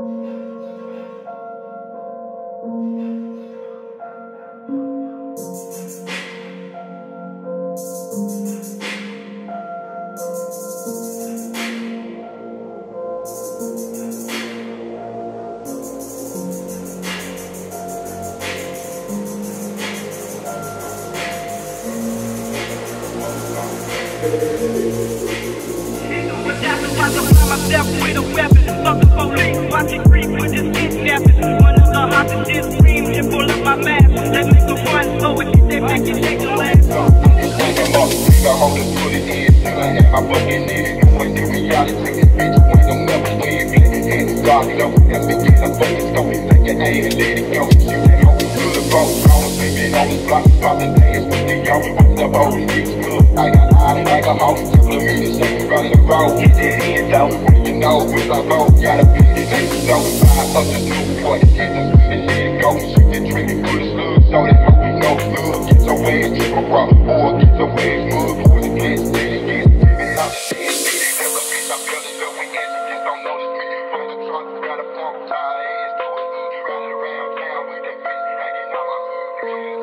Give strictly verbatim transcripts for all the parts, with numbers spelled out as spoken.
Myself with a weapon, fuck the police, watch it creep with this kidnapping. One of the hostages scream and pull up my mask. Let me go run forward, get that back and take the last. Take them up, nigga, hold it, put it in. Nigga, have my bucket in it. Going through reality, take this bitch, when I'm never win. And it's dark, you know, that's me, get a fucking stone. Take your hand and let it go. Shoot that hoe to the boat. All the baby on the block, poppin' dance with the young. What's up, old niggas, good. I got high like a hoe. Couple of minutes, shake, run the road. Get that hand out. You know, with my boat, gotta be the next zone. Five up the two, boy, get them with the shit go. Shoot that drink and put a slug, so that hope we know good. Get your ass drip a rock, or get your ass mud. Pour the gas, steady, gas, giving out shit. Never bitch, I feel it, but we answer, just don't notice me. From the trunk, got a pump, tie ass, throw it hood, riding around town with that bitch, hanging on my hood, yes.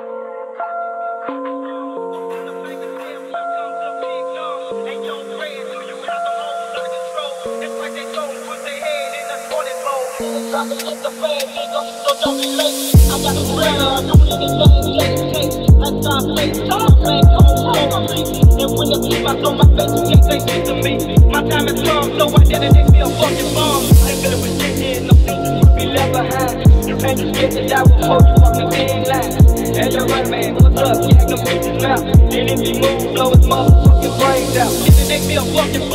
I can hit the fan, nigga, so don't be late. I got a prayer, I'm doing anything, take, take. Let's stop face, talk, man, come on, come on, and when the keep I throw my face, you can't say shit to me. My time is come, so I did it, they feel fucking bomb. I ain't gonna protect it, no future to be left behind. You ain't just get to die with hope, you fucking dead line. Hey, yo, right, man, what's up? Yeah, them bitches now. And if you move, blow his motherfucking brains out. If they feel fucking